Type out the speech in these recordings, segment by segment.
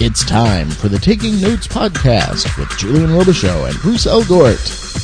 It's time for the Taking Notes podcast with Julian Robichaux and Bruce Elgort.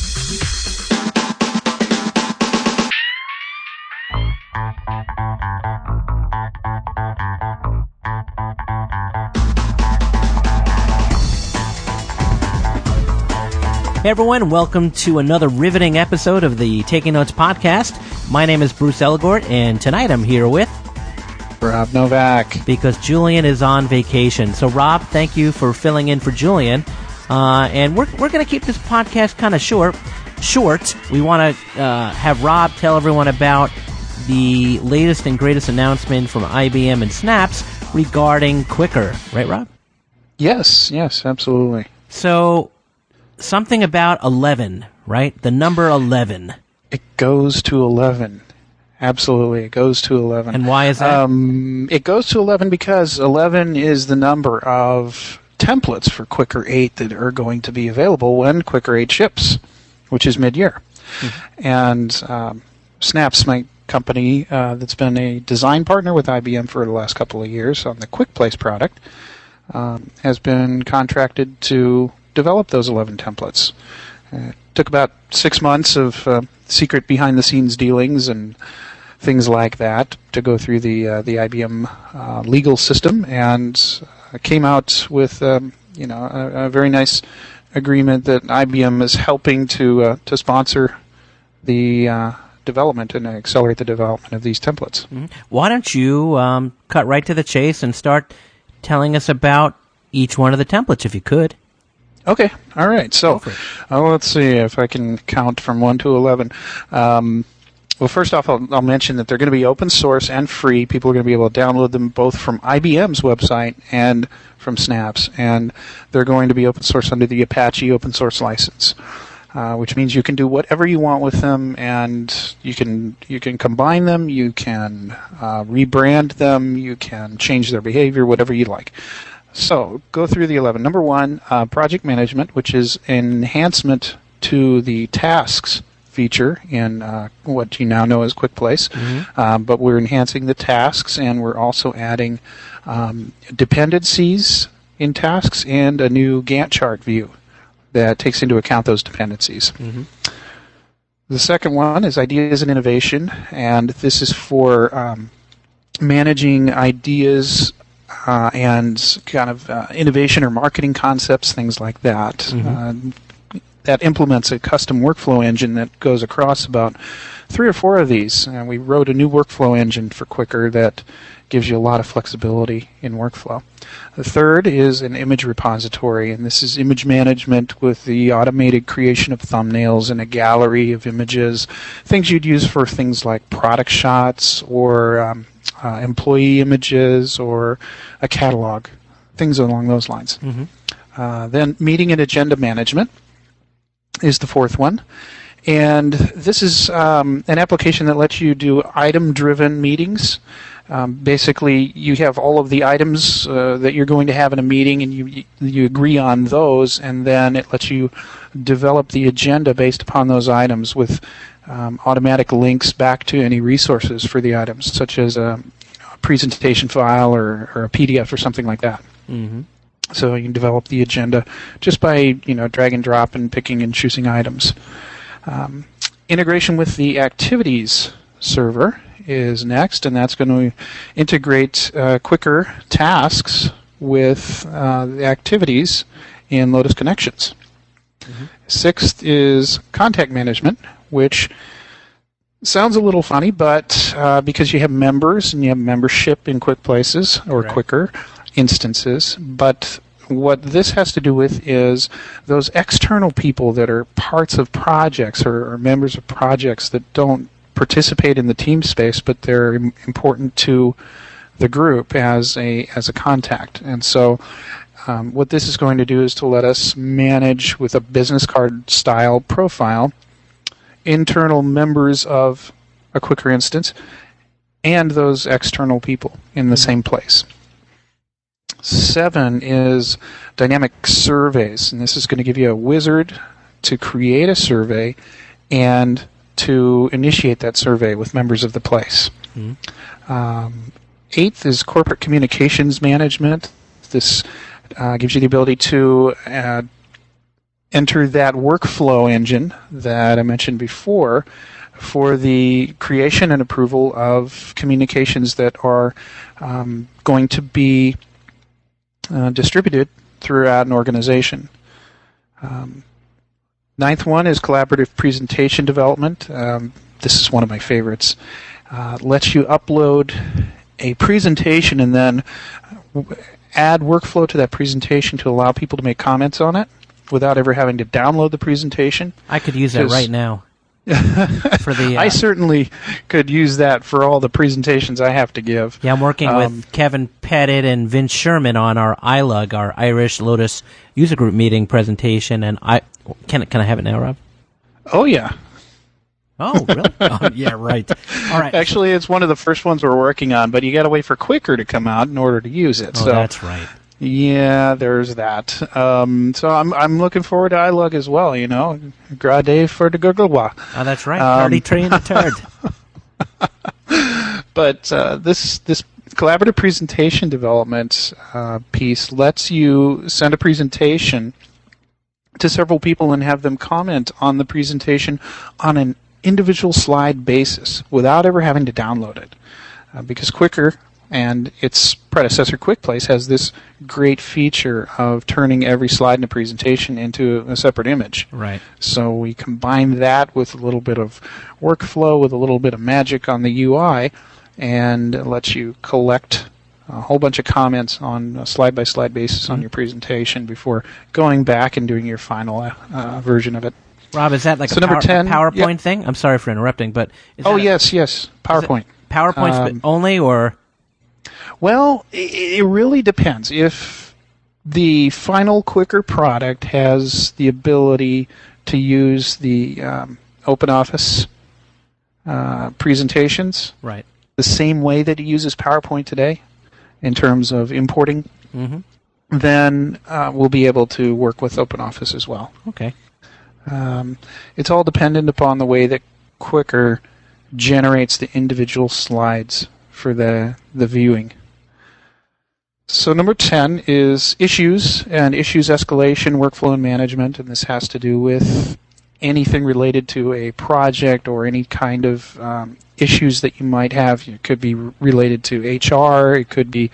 Hey everyone, welcome to another riveting episode of the Taking Notes podcast. My name is Bruce Elgort, and tonight I'm here with Rob Novak. Because Julian is on vacation. So Rob, thank you for filling in for Julian. And we're going to keep this podcast kind of short. We want to have Rob tell everyone about the latest and greatest announcement from IBM and Snaps regarding Quicker. Right, Rob? Yes, absolutely. So, something about 11, right? The number 11. It goes to 11. Absolutely, it goes to 11. And why is that? It goes to 11 because 11 is the number of templates for Quicker 8 that are going to be available when Quicker 8 ships, which is mid-year. Mm-hmm. And Snaps, my company that's been a design partner with IBM for the last couple of years on the QuickPlace product, has been contracted to develop those 11 templates. It took about 6 months of secret behind-the-scenes dealings and things like that to go through the IBM legal system, and came out with a very nice agreement that IBM is helping to sponsor the development and accelerate the development of these templates. Mm-hmm. Why don't you cut right to the chase and start telling us about each one of the templates, if you could? Okay, all right. So, let's see if I can count from 1 to 11. Well, first off, I'll mention that they're going to be open source and free. People are going to be able to download them both from IBM's website and from Snaps. And they're going to be open source under the Apache open source license, which means you can do whatever you want with them, and you can combine them, you can rebrand them, you can change their behavior, whatever you like. So, go through the 11. Number 1, project management, which is an enhancement to the tasks feature in what you now know as QuickPlace. Mm-hmm. But we're enhancing the tasks, and we're also adding dependencies in tasks and a new Gantt chart view that takes into account those dependencies. Mm-hmm. The second one is ideas and innovation, and this is for managing ideas and kind of innovation or marketing concepts, things like that. Mm-hmm. That implements a custom workflow engine that goes across about 3 or 4 of these. And we wrote a new workflow engine for Quicker that gives you a lot of flexibility in workflow. The third is an image repository, and this is image management with the automated creation of thumbnails and a gallery of images, things you'd use for things like product shots or employee images or a catalog, things along those lines. Mm-hmm. Then meeting and agenda management is the fourth one. And this is an application that lets you do item-driven meetings. Basically, you have all of the items that you're going to have in a meeting, and you agree on those, and then it lets you develop the agenda based upon those items with automatic links back to any resources for the items, such as a presentation file or a PDF or something like that. Mm-hmm. So you can develop the agenda just by drag and drop and picking and choosing items. Integration with the activities server is next, and that's going to integrate Quicker tasks with the activities in Lotus Connections. Mm-hmm. Sixth is contact management, which sounds a little funny, but because you have members and you have membership in QuickPlaces or right. Quicker instances, but what this has to do with is those external people that are parts of projects or members of projects that don't participate in the team space, but they're important to the group as a contact. And so what this is going to do is to let us manage with a business card style profile internal members of a Quicker instance and those external people in the same place. 7 is dynamic surveys, and this is going to give you a wizard to create a survey and to initiate that survey with members of the place. Mm-hmm. 8th is corporate communications management. This Gives you the ability to enter that workflow engine that I mentioned before for the creation and approval of communications that are going to be distributed throughout an organization. Ninth one is collaborative presentation development. This is one of my favorites. Lets you upload a presentation and then add workflow to that presentation to allow people to make comments on it without ever having to download the presentation. I could use that right now. For the, I certainly could use that for all the presentations I have to give. Yeah, I'm working with Kevin Pettit and Vince Sherman on our ILUG, our Irish Lotus User Group meeting presentation, and can I have it now, Rob? Oh, yeah. Oh, really? Oh, yeah, right. All right. Actually, it's one of the first ones we're working on, but you got to wait for Quicker to come out in order to use it. Oh, so that's right. Yeah, there's that. So I'm looking forward to iLug as well. You know, Grade for the Google. Oh, that's right. Party train the turd. But this collaborative presentation development piece lets you send a presentation to several people and have them comment on the presentation on an individual slide basis without ever having to download it. Because Quicker and its predecessor QuickPlace has this great feature of turning every slide in a presentation into a separate image. Right. So we combine that with a little bit of workflow, with a little bit of magic on the UI, and it lets you collect a whole bunch of comments on a slide-by-slide basis on your presentation before going back and doing your final version of it. Rob, is that like a PowerPoint thing? I'm sorry for interrupting, but... Yes, PowerPoint. PowerPoint only, or... Well, it really depends. If the final Quicker product has the ability to use the OpenOffice presentations, right, the same way that it uses PowerPoint today in terms of importing, then we'll be able to work with OpenOffice as well. Okay. It's all dependent upon the way that Quicker generates the individual slides for the viewing. So number 10 is issues and issues escalation, workflow, and management, and this has to do with anything related to a project or any kind of issues that you might have. It could be related to HR. It could be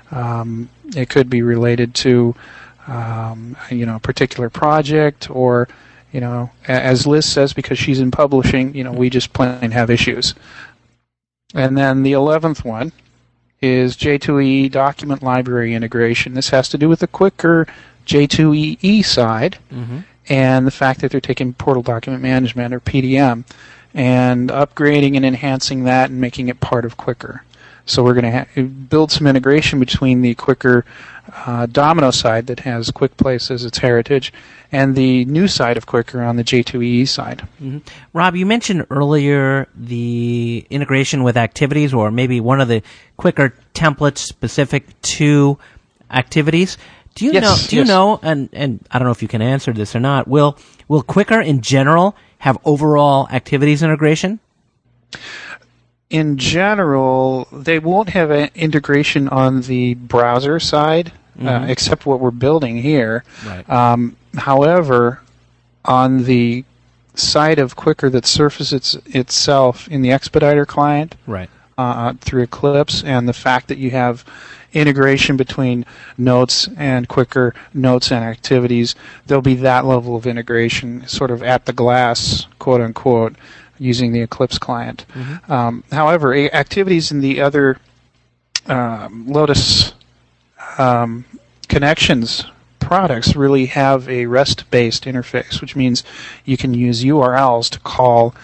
related to a particular project, or as Liz says, because she's in publishing, we just plain have issues. And then the 11th one is J2EE document library integration. This has to do with the Quicker J2EE side and the fact that they're taking Portal Document Management, or PDM, and upgrading and enhancing that and making it part of Quicker. So we're going to build some integration between the Quicker Domino side that has QuickPlace as its heritage and the new side of Quicker on the J2EE side. Rob, you mentioned earlier the integration with activities, or maybe one of the Quicker templates specific to activities. Do you know, and I don't know if you can answer this or not, will Quicker in general have overall activities integration? In general, they won't have an integration on the browser side, except what we're building here. Right. However, on the side of Quicker that surfaces itself in the Expediter client, right, through Eclipse, and the fact that you have integration between Notes and Quicker, Notes and Activities, there'll be that level of integration sort of at the glass, quote unquote, using the Eclipse client. However, Activities in the other Lotus Connections products really have a REST-based interface, which means you can use URLs to call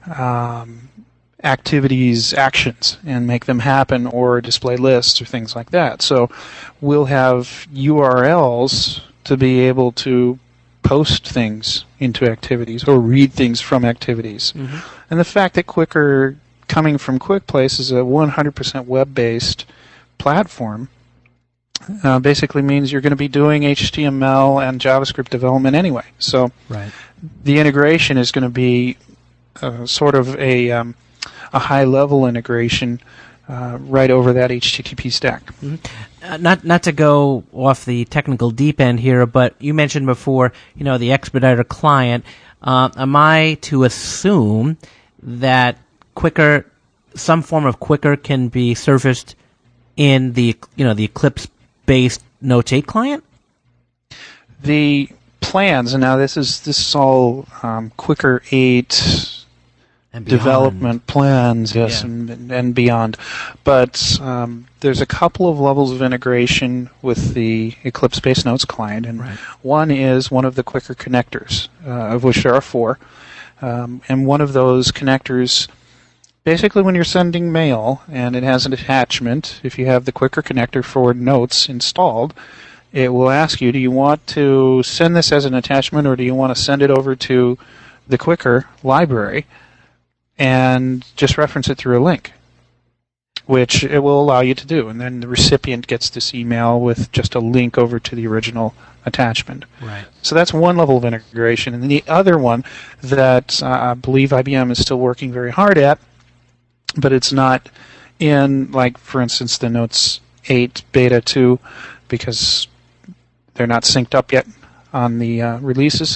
activities actions and make them happen, or display lists or things like that. So we'll have URLs to be able to post things into activities or read things from activities. And the fact that Quicker, coming from QuickPlace, is a 100% web-based platform basically means you're going to be doing HTML and JavaScript development anyway. So the integration is going to be sort of a high-level integration right over that HTTP stack. Not to go off the technical deep end here, but you mentioned before, the Expediter client. Am I to assume that Quicker, some form of Quicker, can be surfaced in the the Eclipse-based Notes 8 client? The plans, and now this is all Quicker 8 development plans, yes, and beyond. But there's a couple of levels of integration with the Eclipse-based Notes client, and one is one of the Quicker connectors, of which there are 4. And one of those connectors, basically when you're sending mail and it has an attachment, if you have the Quicker connector for Notes installed, it will ask you, do you want to send this as an attachment or do you want to send it over to the Quicker library and just reference it through a link, which it will allow you to do. And then the recipient gets this email with just a link over to the original attachment. Right. So that's one level of integration. And then the other one that I believe IBM is still working very hard at, but it's not in, like, for instance, the Notes 8 Beta 2, because they're not synced up yet on the releases,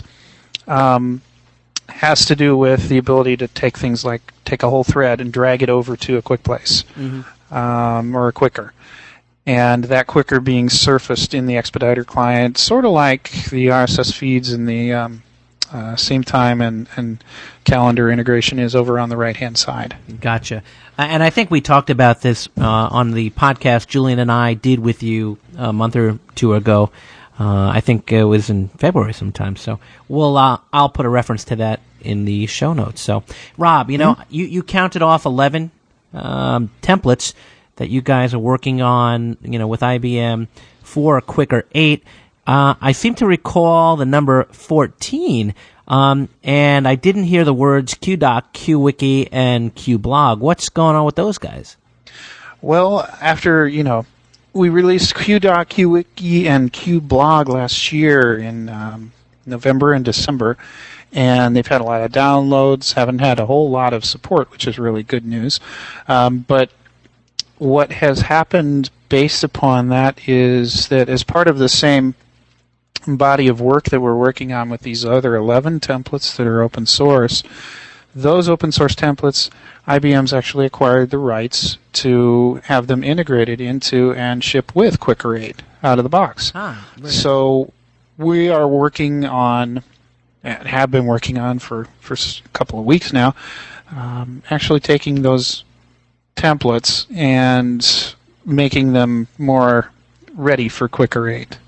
has to do with the ability to take things like take a whole thread and drag it over to a quick place or a Quicker. And that Quicker being surfaced in the Expediter client, sort of like the RSS feeds and the same time and calendar integration is over on the right-hand side. Gotcha. And I think we talked about this on the podcast Julian and I did with you a month or two ago. I think it was in February sometime. So I'll put a reference to that in the show notes. So, Rob, you counted off 11 templates that you guys are working on, with IBM for Quicker 8. I seem to recall the number 14, and I didn't hear the words QDoc, QWiki, and QBlog. What's going on with those guys? Well, after, we released QDoc, QWiki, and QBlog last year in November and December, and they've had a lot of downloads, haven't had a whole lot of support, which is really good news. But what has happened based upon that is that as part of the same body of work that we're working on with these other 11 templates that are open source, those open source templates, IBM's actually acquired the rights to have them integrated into and ship with Quicker 8 out of the box. So we are working on, and have been working on for a couple of weeks now, actually taking those templates and making them more ready for Quicker 8.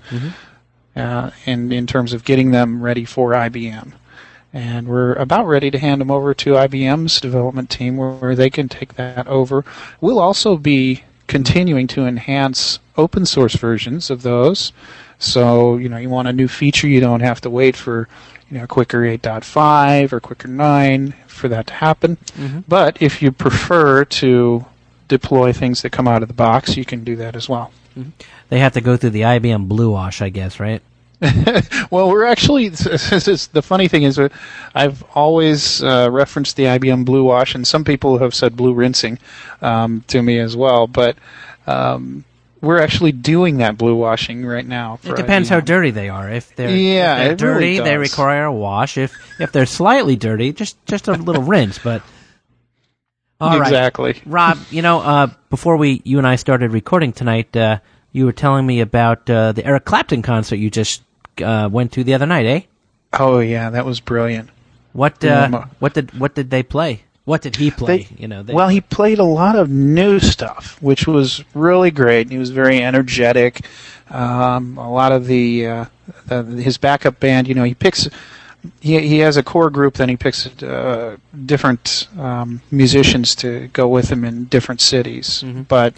And in terms of getting them ready for IBM. And we're about ready to hand them over to IBM's development team where they can take that over. We'll also be continuing to enhance open source versions of those. So, you want a new feature, you don't have to wait for, Quicker 8.5 or Quicker 9 for that to happen. But if you prefer to deploy things that come out of the box, you can do that as well. They have to go through the IBM Blue Wash, I guess, right? Well, we're actually, the funny thing is I've always referenced the IBM Blue Wash, and some people have said blue rinsing to me as well, but we're actually doing that blue washing right now. It depends IBM. How dirty they are. If they're dirty, really they require a wash. If they're slightly dirty, just a little rinse, but... All exactly. Right. Rob, before you and I started recording tonight, you were telling me about the Eric Clapton concert you just went to the other night, eh? Oh yeah, that was brilliant. What did they play? What did he play? Well, he played a lot of new stuff, which was really great. He was very energetic. A lot of his backup band, he picks. He has a core group, then he picks different musicians to go with him in different cities. But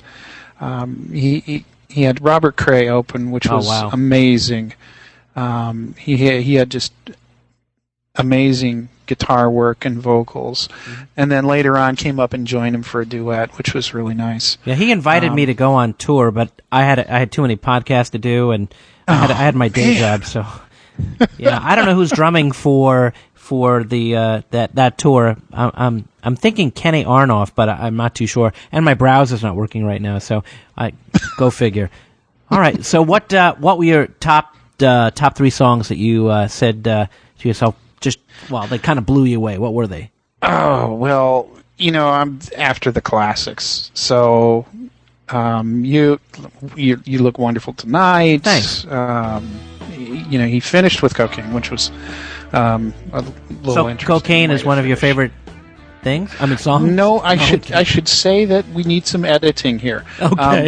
he had Robert Cray open, which was amazing. He had just amazing guitar work and vocals, and then later on came up and joined him for a duet, which was really nice. Yeah, he invited me to go on tour, but I had too many podcasts to do, and I had my day job, so. Yeah, I don't know who's drumming for for the that tour. I'm thinking Kenny Arnoff, but I'm not too sure. And my browser's not working right now, so go figure. All right. So what were your top 3 songs that you said to yourself? They kind of blew you away. What were they? Oh well, I'm after the classics. So you look wonderful tonight. Thanks. He finished with Cocaine, which was a little interesting. Cocaine is one of your favorite things? I mean, songs? No, I should say that we need some editing here. Okay.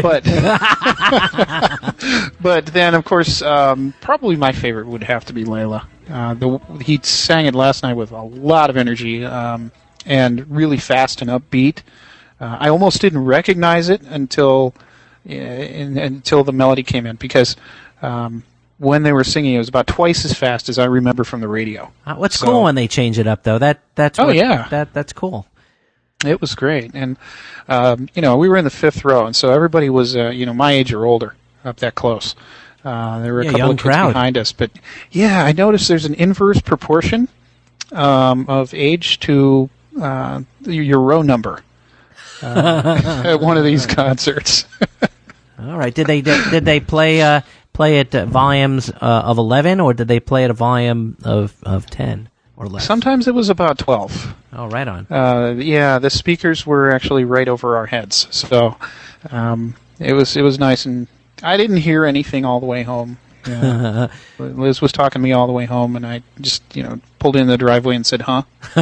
But then, of course, probably my favorite would have to be Layla. He sang it last night with a lot of energy and really fast and upbeat. I almost didn't recognize it until the melody came in, because when they were singing, it was about twice as fast as I remember from the radio. What's cool when they change it up, though? That's cool. It was great, and we were in the 5th row, and so everybody was my age or older, up that close. There were a couple of kids behind us, but I noticed there's an inverse proportion of age to your row number at one of these concerts. All right. Did they play at volumes of 11, or did they play at a volume of 10 or less? Sometimes it was about 12. Oh, right on. The speakers were actually right over our heads, so it was nice, and I didn't hear anything all the way home. Liz was talking to me all the way home, and I just pulled in the driveway and said, "Huh."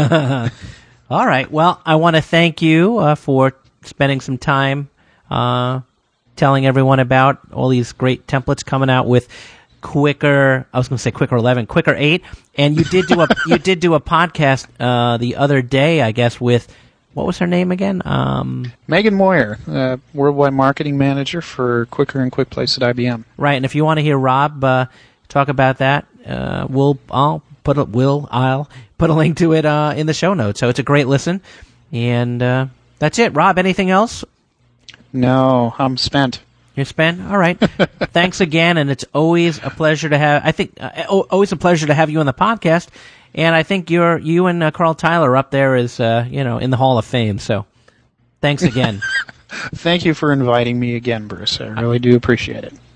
All right. Well, I want to thank you for spending some time telling everyone about all these great templates coming out with Quicker. I was going to say Quicker 11, Quicker 8, and you did do a podcast the other day, I guess, with, what was her name again? Megan Moyer, worldwide marketing manager for Quicker and QuickPlace at IBM. Right, and if you want to hear Rob talk about that, I'll put a link to it in the show notes. So it's a great listen, and that's it. Rob, anything else? No, I'm spent. You're spent? All right. Thanks again, and it's always a pleasure to have. Always a pleasure to have you on the podcast. And I think you and Carl Tyler up there is in the Hall of Fame. So, thanks again. Thank you for inviting me again, Bruce. I really do appreciate it.